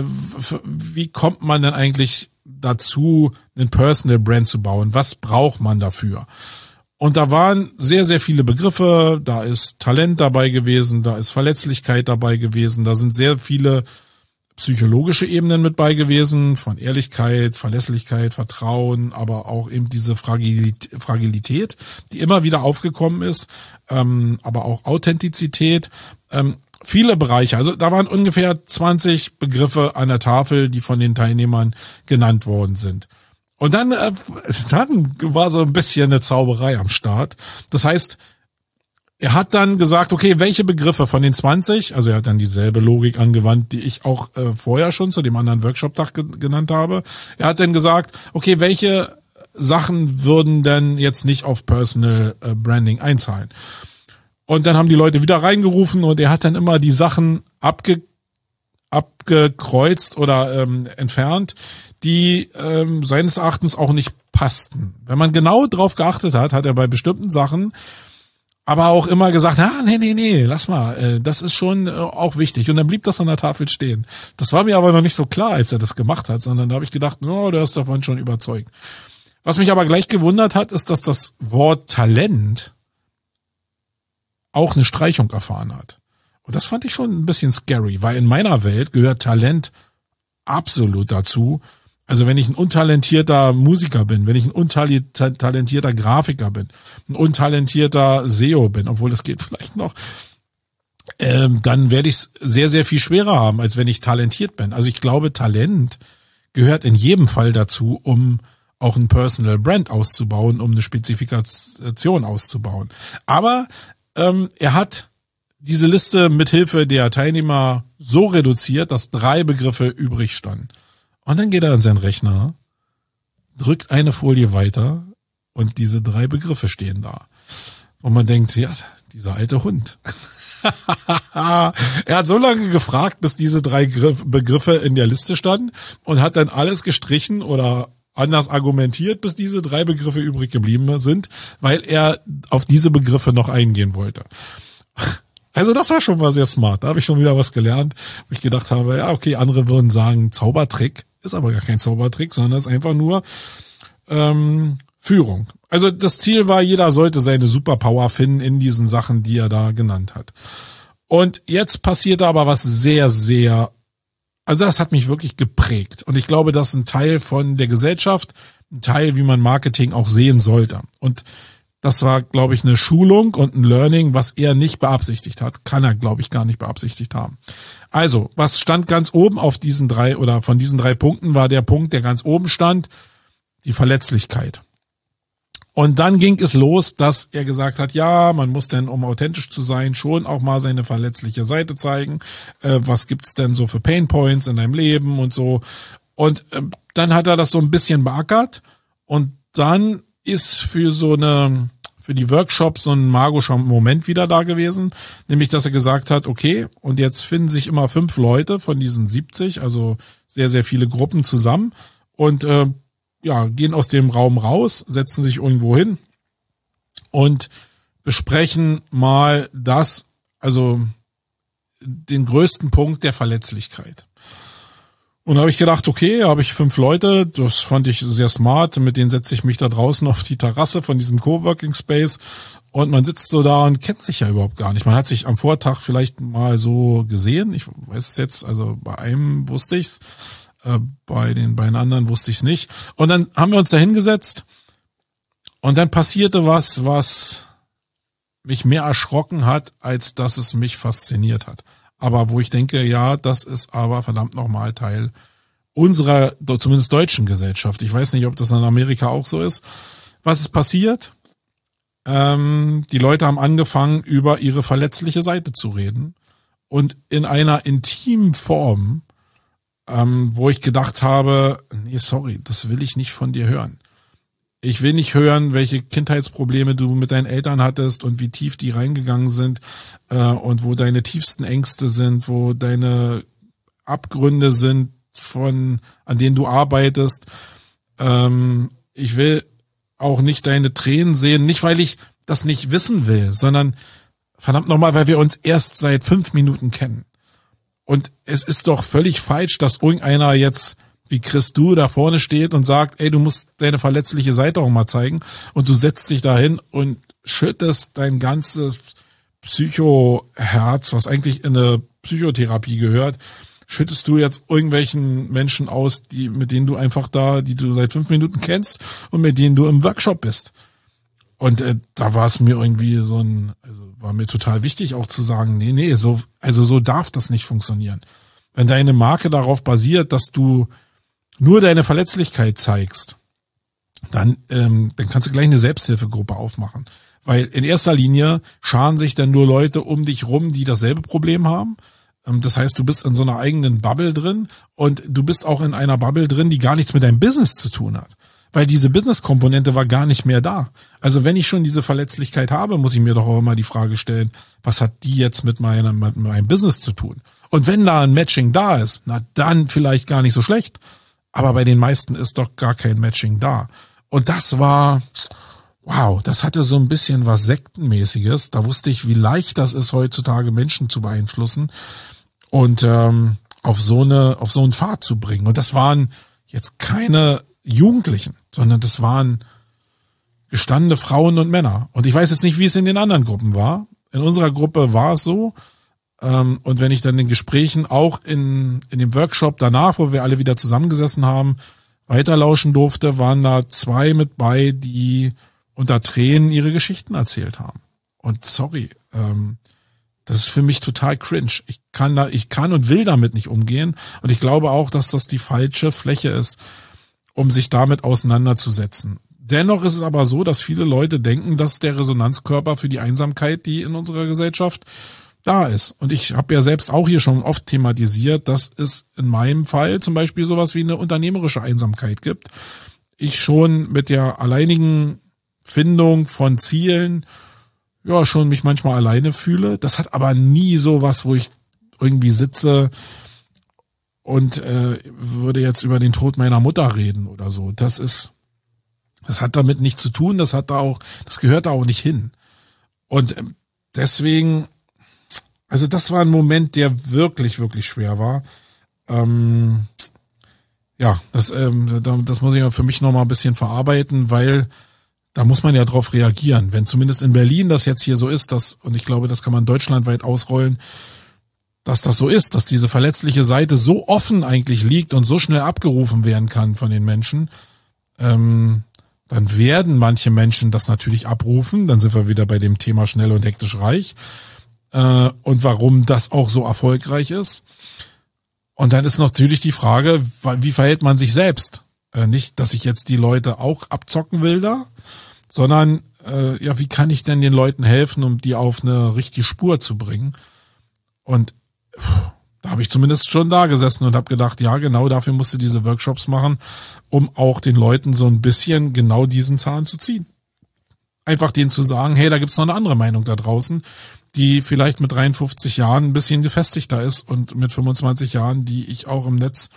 wie kommt man denn eigentlich dazu, einen Personal Brand zu bauen? Was braucht man dafür? Und da waren sehr, sehr viele Begriffe, da ist Talent dabei gewesen, da ist Verletzlichkeit dabei gewesen, da sind sehr viele psychologische Ebenen mit bei gewesen, von Ehrlichkeit, Verlässlichkeit, Vertrauen, aber auch eben diese Fragilität, die immer wieder aufgekommen ist, aber auch Authentizität, viele Bereiche. Also da waren ungefähr 20 Begriffe an der Tafel, die von den Teilnehmern genannt worden sind. Und dann war so ein bisschen eine Zauberei am Start. Das heißt, er hat dann gesagt, okay, welche Begriffe von den 20, also er hat dann dieselbe Logik angewandt, die ich auch vorher schon zu dem anderen Workshop-Tag genannt habe. Er hat dann gesagt, okay, welche Sachen würden denn jetzt nicht auf Personal Branding einzahlen? Und dann haben die Leute wieder reingerufen und er hat dann immer die Sachen abgekreuzt oder entfernt, die seines Erachtens auch nicht passten. Wenn man genau drauf geachtet hat, hat er bei bestimmten Sachen aber auch immer gesagt, nee, lass mal, das ist schon auch wichtig. Und dann blieb das an der Tafel stehen. Das war mir aber noch nicht so klar, als er das gemacht hat, sondern da habe ich gedacht, der ist davon schon überzeugt. Was mich aber gleich gewundert hat, ist, dass das Wort Talent auch eine Streichung erfahren hat. Und das fand ich schon ein bisschen scary, weil in meiner Welt gehört Talent absolut dazu. Also wenn ich ein untalentierter Musiker bin, wenn ich ein untalentierter Grafiker bin, ein untalentierter SEO bin, obwohl das geht vielleicht noch, dann werde ich es sehr, sehr viel schwerer haben, als wenn ich talentiert bin. Also ich glaube, Talent gehört in jedem Fall dazu, um auch ein Personal Brand auszubauen, um eine Spezifikation auszubauen. Aber er hat diese Liste mithilfe der Teilnehmer so reduziert, dass 3 Begriffe übrig standen. Und dann geht er an seinen Rechner drückt eine Folie weiter und diese 3 Begriffe stehen da. Und man denkt, ja, dieser alte Hund. Er hat so lange gefragt, bis diese 3 Begriffe in der Liste standen und hat dann alles gestrichen oder anders argumentiert, bis diese 3 Begriffe übrig geblieben sind, weil er auf diese Begriffe noch eingehen wollte. Also das war schon mal sehr smart. Da habe ich schon wieder was gelernt, wo ich gedacht habe, ja okay, andere würden sagen Zaubertrick, ist aber gar kein Zaubertrick, sondern ist einfach nur Führung. Also das Ziel war, jeder sollte seine Superpower finden in diesen Sachen, die er da genannt hat. Und jetzt passierte aber was sehr, sehr, also das hat mich wirklich geprägt. Und ich glaube, das ist ein Teil von der Gesellschaft, ein Teil, wie man Marketing auch sehen sollte. Und das war, glaube ich, eine Schulung und ein Learning, was er nicht beabsichtigt hat. Kann er, glaube ich, gar nicht beabsichtigt haben. Also, was stand ganz oben auf diesen 3 oder von diesen 3 Punkten war der Punkt, der ganz oben stand, die Verletzlichkeit. Und dann ging es los, dass er gesagt hat, ja, man muss denn, um authentisch zu sein, schon auch mal seine verletzliche Seite zeigen. Was gibt's denn so für Painpoints in deinem Leben und so. Und dann hat er das so ein bisschen beackert. Und dann ist für die Workshops so ein magischer Moment wieder da gewesen. Nämlich, dass er gesagt hat, okay, und jetzt finden sich immer 5 Leute von diesen 70, also sehr, sehr viele Gruppen zusammen. Und gehen aus dem Raum raus, setzen sich irgendwo hin und besprechen mal den größten Punkt der Verletzlichkeit. Und da habe ich gedacht, okay, habe ich 5 Leute, das fand ich sehr smart, mit denen setze ich mich da draußen auf die Terrasse von diesem Coworking Space und man sitzt so da und kennt sich ja überhaupt gar nicht. Man hat sich am Vortag vielleicht mal so gesehen, ich weiß es jetzt, also bei einem wusste ich's. Bei den beiden anderen wusste ich es nicht. Und dann haben wir uns da hingesetzt und dann passierte was mich mehr erschrocken hat, als dass es mich fasziniert hat. Aber wo ich denke, ja, das ist aber verdammt nochmal Teil unserer, zumindest deutschen Gesellschaft. Ich weiß nicht, ob das in Amerika auch so ist. Was ist passiert? Die Leute haben angefangen, über ihre verletzliche Seite zu reden und in einer intimen Form, wo ich gedacht habe, nee, sorry, das will ich nicht von dir hören. Ich will nicht hören, welche Kindheitsprobleme du mit deinen Eltern hattest und wie tief die reingegangen sind und wo deine tiefsten Ängste sind, wo deine Abgründe sind, an denen du arbeitest. Ich will auch nicht deine Tränen sehen, nicht weil ich das nicht wissen will, sondern verdammt nochmal, weil wir uns erst seit 5 Minuten kennen. Und es ist doch völlig falsch, dass irgendeiner jetzt wie Chris Du da vorne steht und sagt, ey, du musst deine verletzliche Seite auch mal zeigen und du setzt dich dahin und schüttest dein ganzes Psychoherz, was eigentlich in eine Psychotherapie gehört, schüttest du jetzt irgendwelchen Menschen aus, mit denen du einfach die du seit 5 Minuten kennst und mit denen du im Workshop bist. Und da war es mir irgendwie war mir total wichtig auch zu sagen, nee, so darf das nicht funktionieren. Wenn deine Marke darauf basiert, dass du nur deine Verletzlichkeit zeigst, dann kannst du gleich eine Selbsthilfegruppe aufmachen. Weil in erster Linie scharen sich dann nur Leute um dich rum, die dasselbe Problem haben. Das heißt, du bist in so einer eigenen Bubble drin und du bist auch in einer Bubble drin, die gar nichts mit deinem Business zu tun hat. Weil diese Business-Komponente war gar nicht mehr da. Also wenn ich schon diese Verletzlichkeit habe, muss ich mir doch auch immer die Frage stellen, was hat die jetzt mit meinem Business zu tun? Und wenn da ein Matching da ist, na dann vielleicht gar nicht so schlecht. Aber bei den meisten ist doch gar kein Matching da. Und das war, wow, das hatte so ein bisschen was Sektenmäßiges. Da wusste ich, wie leicht das ist, heutzutage Menschen zu beeinflussen und auf so einen Pfad zu bringen. Und das waren jetzt keine Jugendlichen, sondern das waren gestandene Frauen und Männer. Und ich weiß jetzt nicht, wie es in den anderen Gruppen war. In unserer Gruppe war es so. Und wenn ich dann in Gesprächen auch in dem Workshop danach, wo wir alle wieder zusammengesessen haben, weiterlauschen durfte, waren da 2 mit bei, die unter Tränen ihre Geschichten erzählt haben. Und sorry, das ist für mich total cringe. Ich kann und will damit nicht umgehen. Und ich glaube auch, dass das die falsche Fläche ist, um sich damit auseinanderzusetzen. Dennoch ist es aber so, dass viele Leute denken, dass der Resonanzkörper für die Einsamkeit, die in unserer Gesellschaft da ist. Und ich habe ja selbst auch hier schon oft thematisiert, dass es in meinem Fall zum Beispiel sowas wie eine unternehmerische Einsamkeit gibt. ich schon mit der alleinigen Findung von Zielen ja schon mich manchmal alleine fühle. Das hat aber nie so was, wo ich irgendwie sitze und würde jetzt über den Tod meiner Mutter reden oder so. Das hat damit nichts zu tun, das gehört da auch nicht hin. Und deswegen, also das war ein Moment, der wirklich, wirklich schwer war. Das muss ich ja für mich noch mal ein bisschen verarbeiten, weil da muss man ja drauf reagieren. Wenn zumindest in Berlin das jetzt hier so ist, und ich glaube, das kann man deutschlandweit ausrollen, dass das so ist, dass diese verletzliche Seite so offen eigentlich liegt und so schnell abgerufen werden kann von den Menschen, dann werden manche Menschen das natürlich abrufen. Dann sind wir wieder bei dem Thema schnell und hektisch reich und warum das auch so erfolgreich ist. Und dann ist natürlich die Frage, wie verhält man sich selbst? Nicht, dass ich jetzt die Leute auch abzocken will da, sondern wie kann ich denn den Leuten helfen, um die auf eine richtige Spur zu bringen? Und da habe ich zumindest schon da gesessen und habe gedacht, ja, genau dafür musst du diese Workshops machen, um auch den Leuten so ein bisschen genau diesen Zahn zu ziehen. Einfach denen zu sagen, hey, da gibt's noch eine andere Meinung da draußen, die vielleicht mit 53 Jahren ein bisschen gefestigter ist und mit 25 Jahren, die ich auch im Netz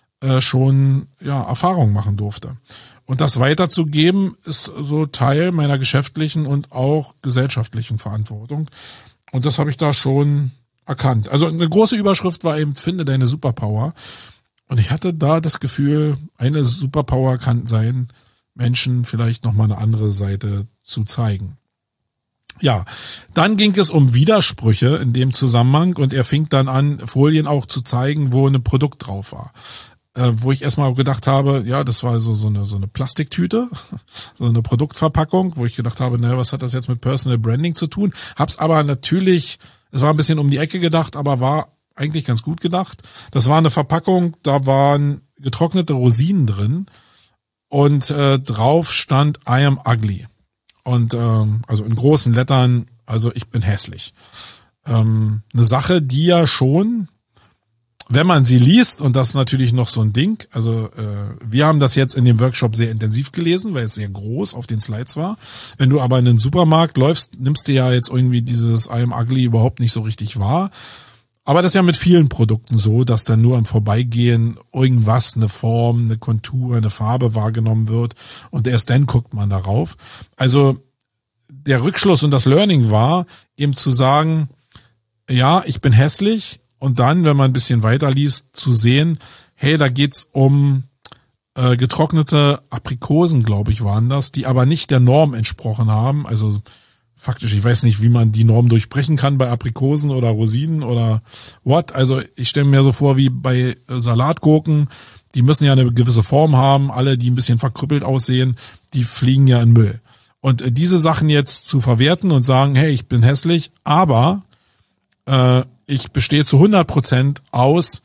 schon Erfahrung machen durfte. Und das weiterzugeben ist so Teil meiner geschäftlichen und auch gesellschaftlichen Verantwortung. Und das habe ich da schon erkannt. Also eine große Überschrift war eben, finde deine Superpower. Und ich hatte da das Gefühl, eine Superpower kann sein, Menschen vielleicht nochmal eine andere Seite zu zeigen. Ja, dann ging es um Widersprüche in dem Zusammenhang und er fing dann an, Folien auch zu zeigen, wo ein Produkt drauf war. Wo ich erstmal gedacht habe, ja, das war so eine Plastiktüte, so eine Produktverpackung, wo ich gedacht habe, naja, was hat das jetzt mit Personal Branding zu tun? Hab's aber natürlich, es war ein bisschen um die Ecke gedacht, aber war eigentlich ganz gut gedacht. Das war eine Verpackung, da waren getrocknete Rosinen drin und drauf stand I am ugly. Und also in großen Lettern, also ich bin hässlich. Eine Sache, die ja schon, wenn man sie liest, und das ist natürlich noch so ein Ding, also wir haben das jetzt in dem Workshop sehr intensiv gelesen, weil es sehr groß auf den Slides war. Wenn du aber in den Supermarkt läufst, nimmst du ja jetzt irgendwie dieses I am ugly überhaupt nicht so richtig wahr. Aber das ist ja mit vielen Produkten so, dass dann nur im Vorbeigehen irgendwas, eine Form, eine Kontur, eine Farbe wahrgenommen wird und erst dann guckt man darauf. Also der Rückschluss und das Learning war, eben zu sagen, ja, ich bin hässlich und dann, wenn man ein bisschen weiter liest, zu sehen, hey, da geht's um getrocknete Aprikosen, glaube ich, waren das, die aber nicht der Norm entsprochen haben, also faktisch, ich weiß nicht, wie man die Norm durchbrechen kann bei Aprikosen oder Rosinen oder what. Also ich stelle mir so vor, wie bei Salatgurken, die müssen ja eine gewisse Form haben, alle, die ein bisschen verkrüppelt aussehen, die fliegen ja in Müll. Und diese Sachen jetzt zu verwerten und sagen, hey, ich bin hässlich, aber ich bestehe zu 100% aus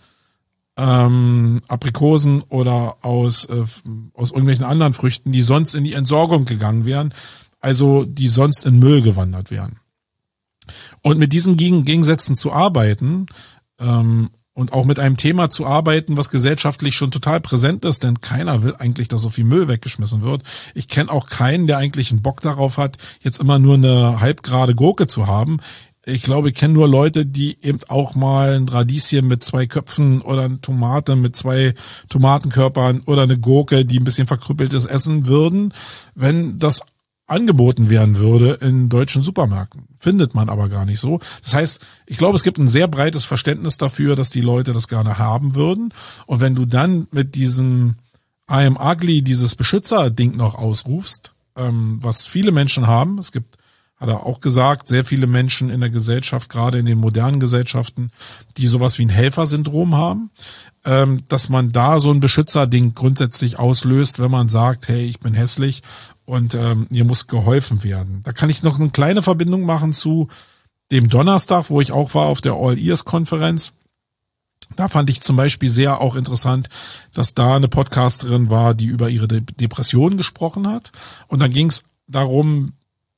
Aprikosen oder aus irgendwelchen anderen Früchten, die sonst in die Entsorgung gegangen wären, also die sonst in Müll gewandert wären. Und mit diesen Gegensätzen zu arbeiten und auch mit einem Thema zu arbeiten, was gesellschaftlich schon total präsent ist, denn keiner will eigentlich, dass so viel Müll weggeschmissen wird. Ich kenne auch keinen, der eigentlich einen Bock darauf hat, jetzt immer nur eine halbgerade Gurke zu haben. Ich glaube, ich kenne nur Leute, die eben auch mal ein Radieschen mit 2 Köpfen oder eine Tomate mit 2 Tomatenkörpern oder eine Gurke, die ein bisschen verkrüppeltes essen würden, wenn das angeboten werden würde in deutschen Supermärkten. Findet man aber gar nicht so. Das heißt, ich glaube, es gibt ein sehr breites Verständnis dafür, dass die Leute das gerne haben würden. Und wenn du dann mit diesem I am ugly, dieses Beschützer-Ding noch ausrufst, was viele Menschen haben, es gibt, hat er auch gesagt, sehr viele Menschen in der Gesellschaft, gerade in den modernen Gesellschaften, die sowas wie ein Helfersyndrom haben, dass man da so ein Beschützerding grundsätzlich auslöst, wenn man sagt, hey, ich bin hässlich und mir muss geholfen werden. Da kann ich noch eine kleine Verbindung machen zu dem Donnerstag, wo ich auch war auf der All-Ears-Konferenz. Da fand ich zum Beispiel sehr auch interessant, dass da eine Podcasterin war, die über ihre Depression gesprochen hat. Und dann ging es darum,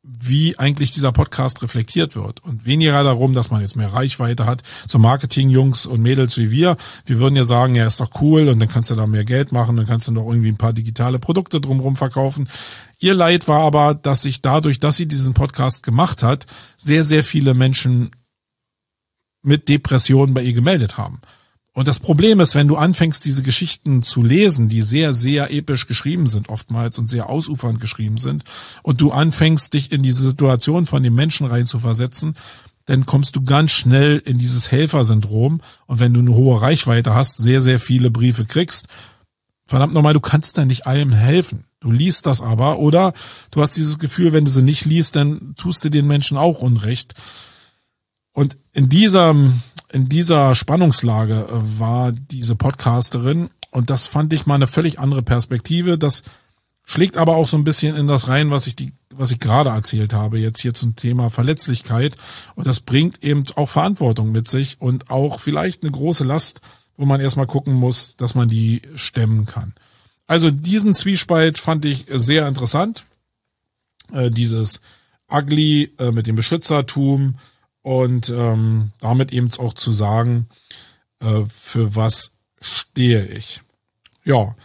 wie eigentlich dieser Podcast reflektiert wird und weniger darum, dass man jetzt mehr Reichweite hat. So Marketing-Jungs und Mädels wie wir würden ja sagen, ja, ist doch cool und dann kannst du da mehr Geld machen, dann kannst du noch irgendwie ein paar digitale Produkte drumherum verkaufen. Ihr Leid war aber, dass sich dadurch, dass sie diesen Podcast gemacht hat, sehr, sehr viele Menschen mit Depressionen bei ihr gemeldet haben. Und das Problem ist, wenn du anfängst, diese Geschichten zu lesen, die sehr, sehr episch geschrieben sind oftmals und sehr ausufernd geschrieben sind, und du anfängst, dich in diese Situation von den Menschen reinzuversetzen, dann kommst du ganz schnell in dieses Helfersyndrom. Und wenn du eine hohe Reichweite hast, sehr, sehr viele Briefe kriegst, verdammt nochmal, du kannst da nicht allem helfen. Du liest das aber, oder du hast dieses Gefühl, wenn du sie nicht liest, dann tust du den Menschen auch Unrecht. Und in dieser Spannungslage war diese Podcasterin, und das fand ich mal eine völlig andere Perspektive. Das schlägt aber auch so ein bisschen in das rein, was ich gerade erzählt habe, jetzt hier zum Thema Verletzlichkeit. Und das bringt eben auch Verantwortung mit sich und auch vielleicht eine große Last, wo man erstmal gucken muss, dass man die stemmen kann. Also diesen Zwiespalt fand ich sehr interessant. Dieses Ugly mit dem Beschützertum. Und damit eben auch zu sagen, für was stehe ich. Ja.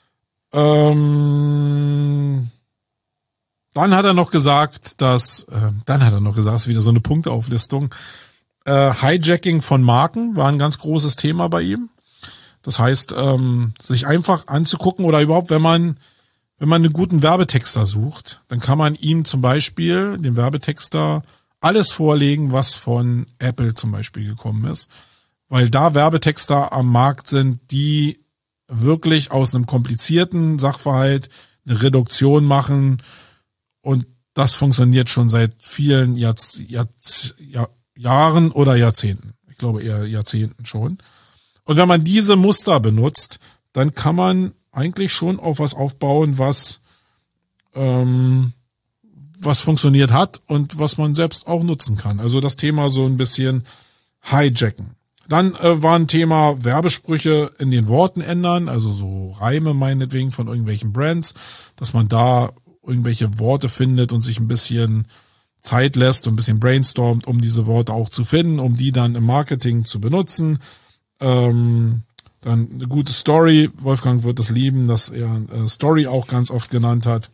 Dann hat er noch gesagt, ist wieder so eine Punkteauflistung. Hijacking von Marken war ein ganz großes Thema bei ihm. Das heißt, sich einfach anzugucken oder überhaupt, wenn man einen guten Werbetexter sucht, dann kann man ihm zum Beispiel, dem Werbetexter, alles vorlegen, was von Apple zum Beispiel gekommen ist, weil da Werbetexter am Markt sind, die wirklich aus einem komplizierten Sachverhalt eine Reduktion machen, und das funktioniert schon seit vielen Jahren oder Jahrzehnten. Ich glaube eher Jahrzehnten schon. Und wenn man diese Muster benutzt, dann kann man eigentlich schon auf was aufbauen, was funktioniert hat und was man selbst auch nutzen kann. Also das Thema so ein bisschen hijacken. Dann war ein Thema Werbesprüche in den Worten ändern, also so Reime meinetwegen von irgendwelchen Brands, dass man da irgendwelche Worte findet und sich ein bisschen Zeit lässt und ein bisschen brainstormt, um diese Worte auch zu finden, um die dann im Marketing zu benutzen. Dann eine gute Story. Wolfgang wird es lieben, dass er Story auch ganz oft genannt hat.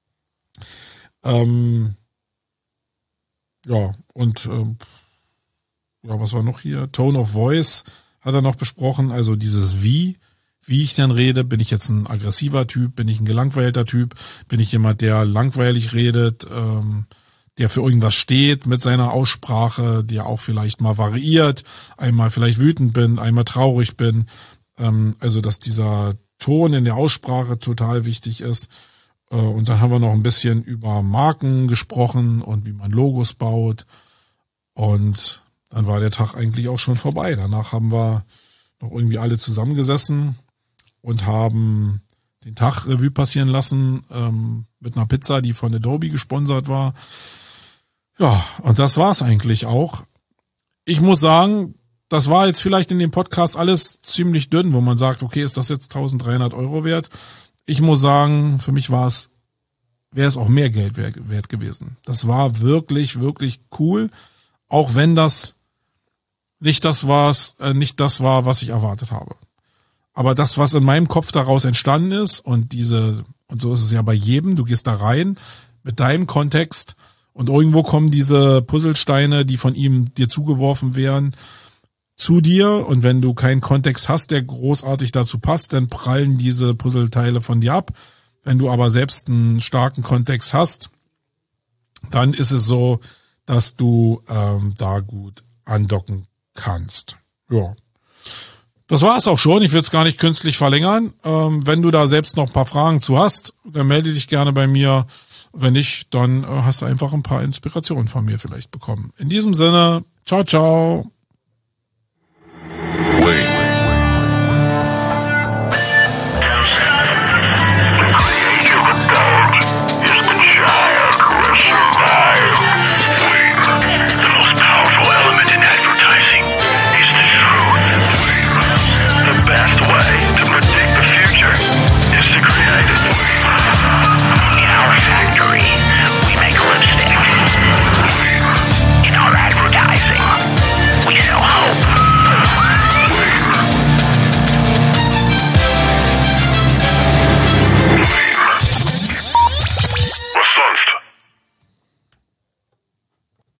Was war noch hier? Tone of Voice hat er noch besprochen, also dieses wie ich dann rede. Bin ich jetzt ein aggressiver Typ? Bin ich ein gelangweilter Typ? Bin ich jemand, der langweilig redet, der für irgendwas steht mit seiner Aussprache, der auch vielleicht mal variiert, einmal vielleicht wütend bin, einmal traurig bin. Also dass dieser Ton in der Aussprache total wichtig ist. Und dann haben wir noch ein bisschen über Marken gesprochen und wie man Logos baut. Und dann war der Tag eigentlich auch schon vorbei. Danach haben wir noch irgendwie alle zusammengesessen und haben den Tag Revue passieren lassen mit einer Pizza, die von Adobe gesponsert war. Ja, und das war's eigentlich auch. Ich muss sagen, das war jetzt vielleicht in dem Podcast alles ziemlich dünn, wo man sagt, okay, ist das jetzt 1.300 € wert? Ich muss sagen, für mich wäre es auch mehr Geld wert gewesen. Das war wirklich, wirklich cool, auch wenn das nicht das war, was ich erwartet habe. Aber das, was in meinem Kopf daraus entstanden ist, und so ist es ja bei jedem, du gehst da rein mit deinem Kontext und irgendwo kommen diese Puzzlesteine, die von ihm dir zugeworfen werden, zu dir, und wenn du keinen Kontext hast, der großartig dazu passt, dann prallen diese Puzzleteile von dir ab. Wenn du aber selbst einen starken Kontext hast, dann ist es so, dass du da gut andocken kannst. Ja. Das war es auch schon. Ich will es gar nicht künstlich verlängern. Wenn du da selbst noch ein paar Fragen zu hast, dann melde dich gerne bei mir. Wenn nicht, dann hast du einfach ein paar Inspirationen von mir vielleicht bekommen. In diesem Sinne, ciao, ciao.